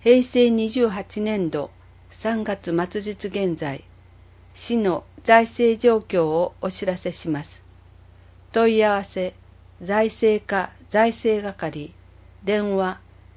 平成28年度3月末日現在、市の財政状況をお知らせします。問い合わせ、財政課財政係、電話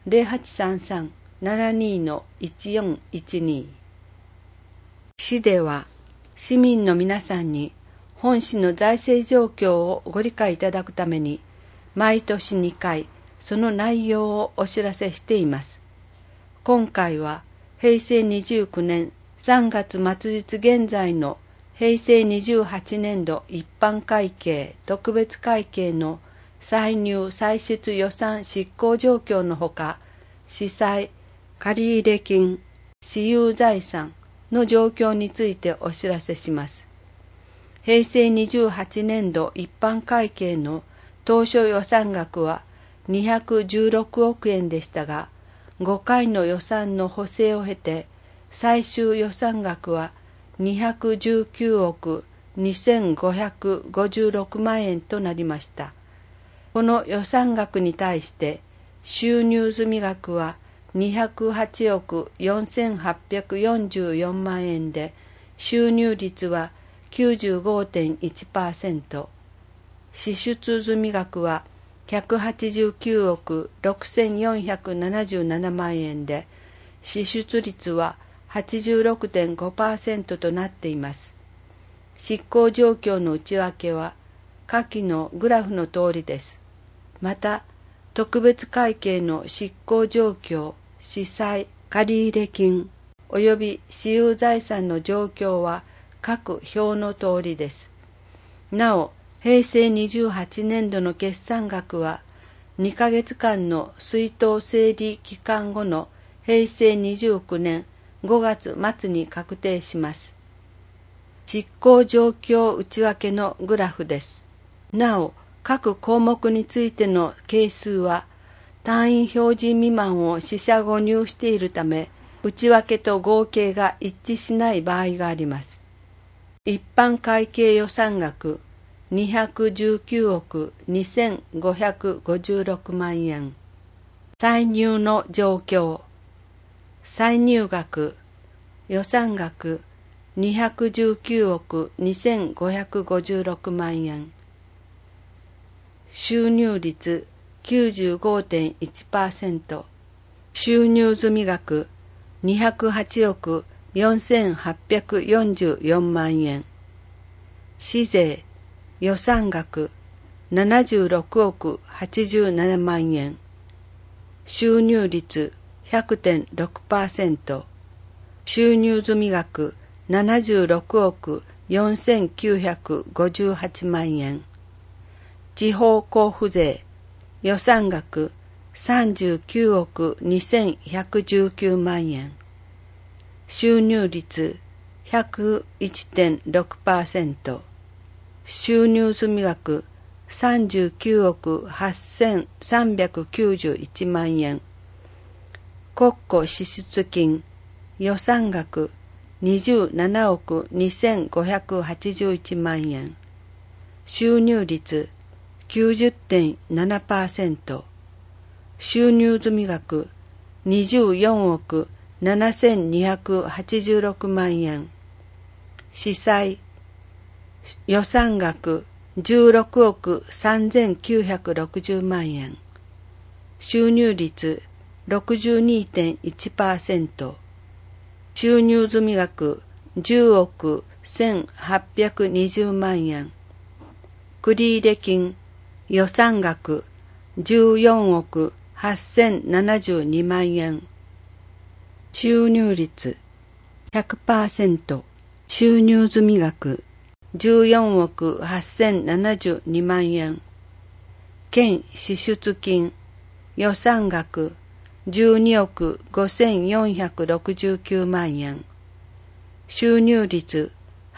0833-72-1412。市では、市民の皆さんに本市の財政状況をご理解いただくために、毎年2回、その内容をお知らせしています。今回は、平成29年3月末日現在の平成28年度一般会計特別会計の歳入歳出予算執行状況のほか、司債、借入金、私有財産の状況についてお知らせします。平成28年度一般会計の当初予算額は216億円でしたが、5回の予算の補正を経て、最終予算額は219億2556万円となりました。この予算額に対して収入済額は208億4844万円で、収入率は 95.1%、支出済額は189億6477万円で、支出率は 86.5% となっています。執行状況の内訳は下記のグラフの通りです。また、特別会計の執行状況、司債、借入金及び私有財産の状況は各表の通りです。なお、平成28年度の決算額は2ヶ月間の出納整理期間後の平成29年5月末に確定します。執行状況内訳のグラフです。なお、各項目についての係数は単位表示未満を四捨五入しているため、内訳と合計が一致しない場合があります。一般会計予算額219億2556万円。歳入の状況。歳入額、予算額219億2556万円。収入率 95.1%。収入済額208億4844万円。市税、予算額76億87万円。収入率 100.6%。収入済額76億4958万円。地方交付税、予算額39億2119万円。収入率 101.6%。収入済額39億8391万円。国庫支出金、予算額27億2581万円。収入率 90.7%。収入済額24億7286万円。司債、予算額16億3960万円。収入率 62.1%。収入済額10億1820万円。繰入金、予算額14億8072万円。収入率 100%。収入済額14億8072万円。県支出金、予算額12億5469万円。収入率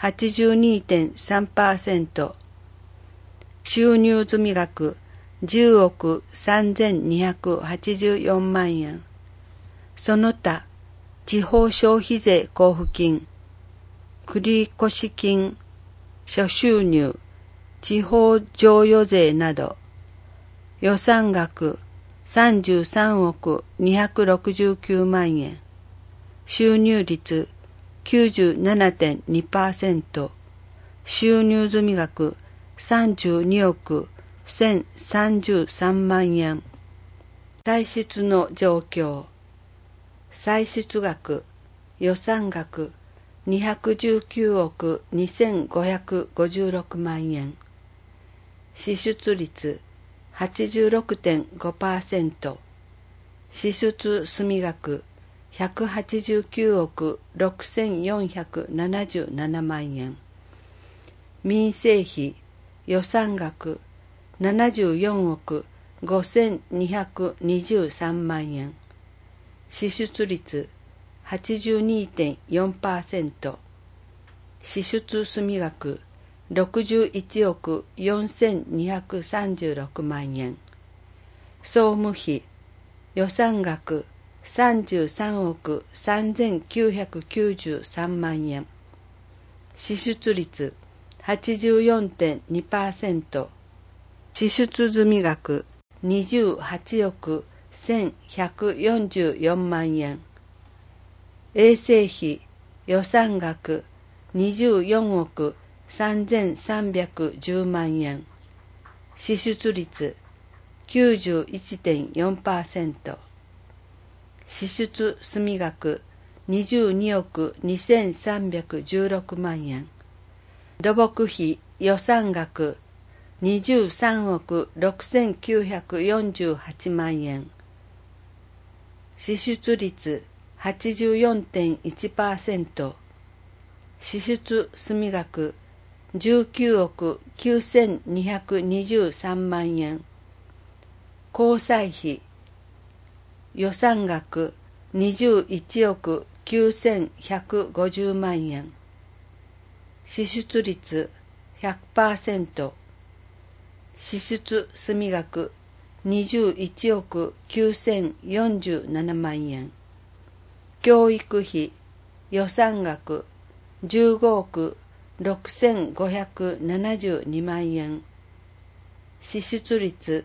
82.3%。収入済額10億3284万円。その他、地方消費税交付金、繰越金、諸収入、地方譲与税など、予算額 33億269万円。収入率 97.2%。収入済額32億1033万円。歳出の状況。歳出額、予算額219億2556万円。支出率 86.5%。支出済額189億6477万円。民生費予算額74億5223万円。支出率 82.4%。支出済額61億4236万円。総務費予算額33億3993万円。支出率 84.2%。支出済額28億1144万円。衛生費予算額24億3310万円。支出率 91.4%。支出済額22億2316万円。土木費予算額23億6948万円。支出率 84.1%。支出済額19億9223万円。交際費予算額21億9150万円。支出率 100%。支出済額21億9047万円。教育費予算額15億6572万円。支出率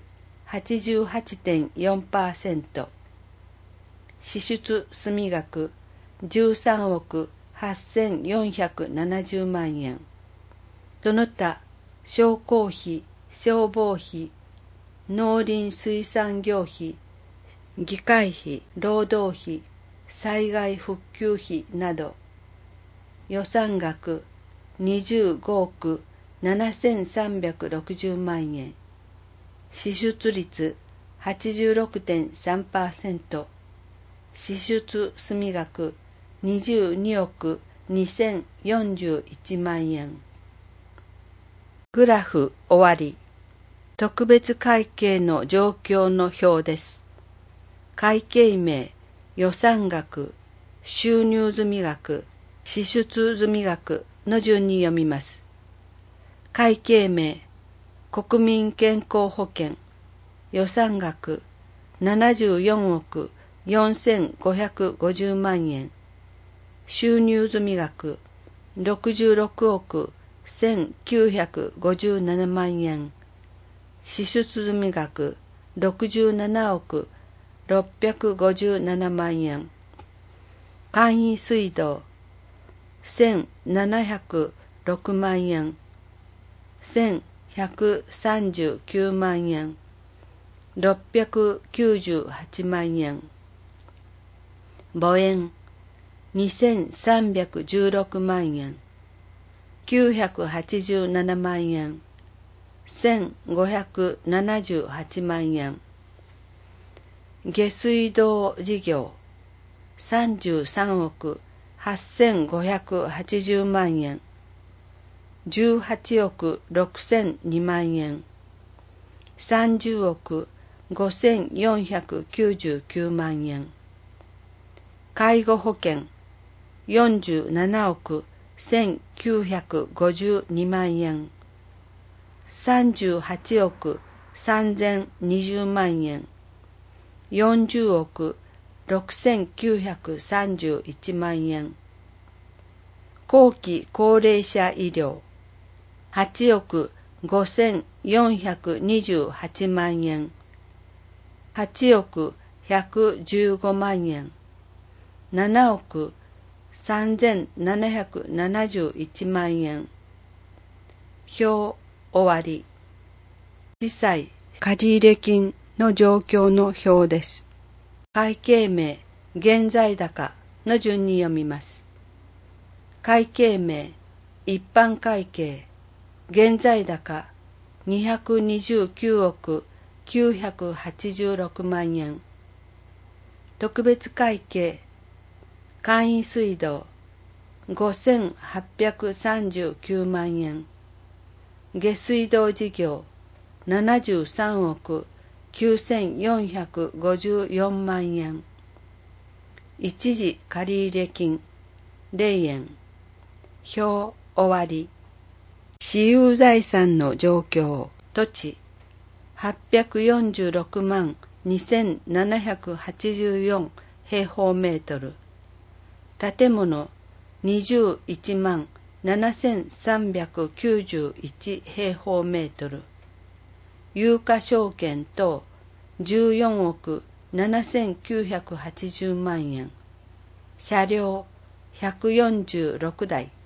88.4%。支出済額13億8470万円。その他商工費、消防費、農林水産業費、議会費、労働費、災害復旧費など予算額25億7360万円。支出率 86.3%。支出済額22億2041万円。グラフ終わり。特別会計の状況の表です。会計名、予算額、収入済額、支出済額の順に読みます。会計名、国民健康保険、予算額74億4550万円。収入済額66億1957万円。支出済額67億657万円。簡易水道1706万円。1139万円。698万円。母園2316万円。987万円。1578万円。下水道事業33億8580万円。18億6002万円。30億5499万円。介護保険47億1952万円。38億3020万円。40億6931万円。後期高齢者医療8億5428万円。 8億115万円、7億3771万円。表終わり。司債借入金の状況の表です。会計名、現在高の順に読みます。会計名、一般会計、現在高229億986万円。特別会計、簡易水道5839万円。下水道事業73億9454万円。一時借入金0円。表終わり。私有財産の状況。土地846万2784平方メートル。建物21万7391平方メートル。有価証券等14億7980万円。車両146台。